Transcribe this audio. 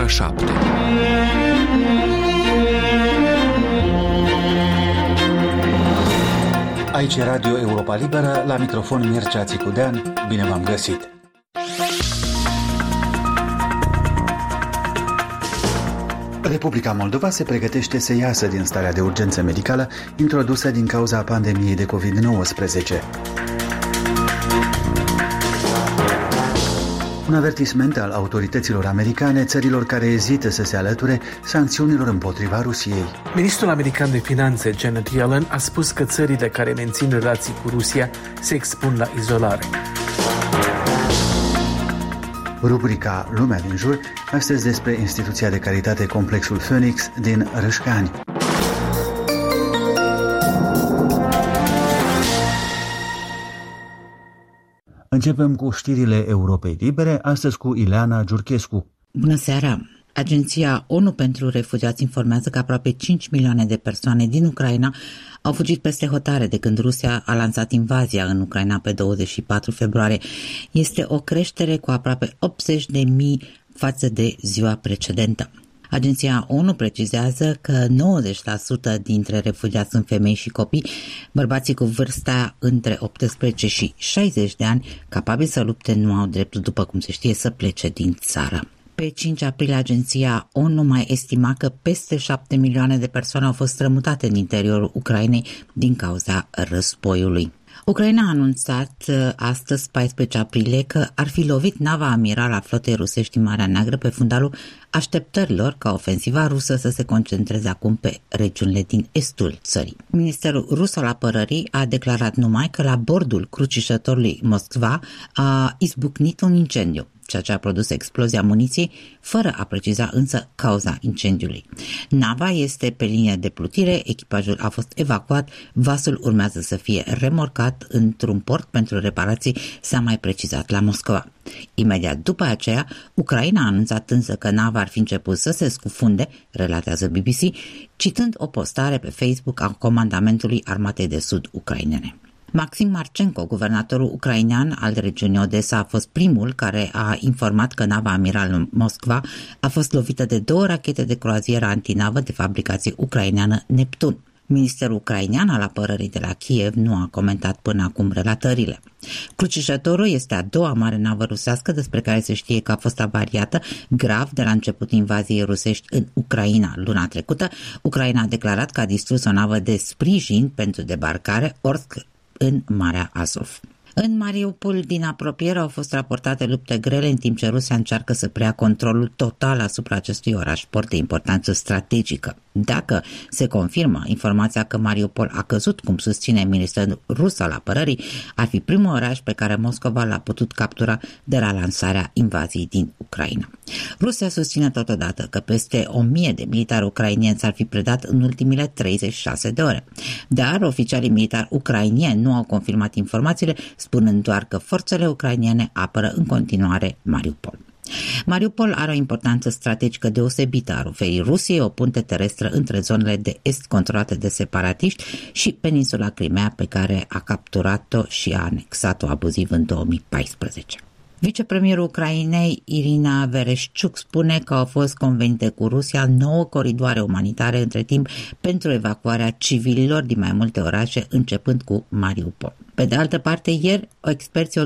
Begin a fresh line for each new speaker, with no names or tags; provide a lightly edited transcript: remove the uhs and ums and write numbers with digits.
ora 7.
Aici e Radio Europa Liberă, la microfon Mircea Țicudean. Bine v-am găsit! Republica Moldova se pregătește să iasă din starea de urgență medicală introdusă din cauza pandemiei de COVID-19. Un avertisment al autorităților americane țărilor care ezită să se alăture sancțiunilor împotriva Rusiei.
Ministrul american de finanțe, Janet Yellen, a spus că țările care mențin relații cu Rusia se expun la izolare.
Rubrica Lumea din jur, astăzi despre instituția de caritate Complexul Phoenix din Râșcani. Începem cu știrile Europei Libere, astăzi cu Ileana Giurchescu.
Bună seara! Agenția ONU pentru Refugiați informează că aproape 5 milioane de persoane din Ucraina au fugit peste hotare de când Rusia a lansat invazia în Ucraina pe 24 februarie. Este o creștere cu aproape 80.000 față de ziua precedentă. Agenția ONU precizează că 90% dintre refugiați sunt femei și copii, bărbații cu vârsta între 18 și 60 de ani, capabili să lupte, nu au dreptul, după cum se știe, să plece din țară. Pe 5 aprilie, agenția ONU mai estima că peste 7 milioane de persoane au fost strămutate în interiorul Ucrainei din cauza războiului. Ucraina a anunțat astăzi, 14 aprilie, că ar fi lovit nava amiral a flotei rusești în Marea Neagră pe fundalul așteptărilor ca ofensiva rusă să se concentreze acum pe regiunile din estul țării. Ministerul rus al apărării a declarat numai că la bordul crucișătorului Moskva a izbucnit un incendiu, ceea ce a produs explozia muniției, fără a preciza însă cauza incendiului. Nava este pe linie de plutire, echipajul a fost evacuat, vasul urmează să fie remorcat într-un port pentru reparații, s-a mai precizat la Moscova. Imediat după aceea, Ucraina a anunțat însă că nava ar fi început să se scufunde, relatează BBC, citând o postare pe Facebook a Comandamentului Armatei de Sud ucrainene. Maxim Marchenko, guvernatorul ucrainean al regiunii Odessa, a fost primul care a informat că nava amiral Moskva a fost lovită de 2 rachete de croazieră antinavă de fabricație ucraineană Neptun. Ministerul ucrainean al apărării de la Kiev nu a comentat până acum relatările. Crucișătorul este a doua mare navă rusească despre care se știe că a fost avariată grav de la începutul invaziei rusești în Ucraina luna trecută. Ucraina a declarat că a distrus o navă de sprijin pentru debarcare, Orsk, în Marea Azov. În Mariupol, din apropiere, au fost raportate lupte grele în timp ce Rusia încearcă să preia controlul total asupra acestui oraș port de importanță strategică. Dacă se confirmă informația că Mariupol a căzut, cum susține Ministerul Rus al Apărării, ar fi primul oraș pe care Moscova l-a putut captura de la lansarea invaziei din Ucraina. Rusia susține totodată că peste 1000 de militari ucrainieni s-ar fi predat în ultimile 36 de ore. Dar oficialii militari ucrainieni nu au confirmat informațiile, spunând doar că forțele ucrainiene apără în continuare Mariupol. Mariupol are o importanță strategică deosebită, ar oferi Rusiei o punte terestră între zonele de est controlate de separatiști și peninsula Crimea, pe care a capturat-o și a anexat-o abuziv în 2014. Vicepremierul Ucrainei, Irina Vereshchuk, spune că au fost convenite cu Rusia 9 coridoare umanitare între timp pentru evacuarea civililor din mai multe orașe, începând cu Mariupol. Pe de altă parte, ieri, experții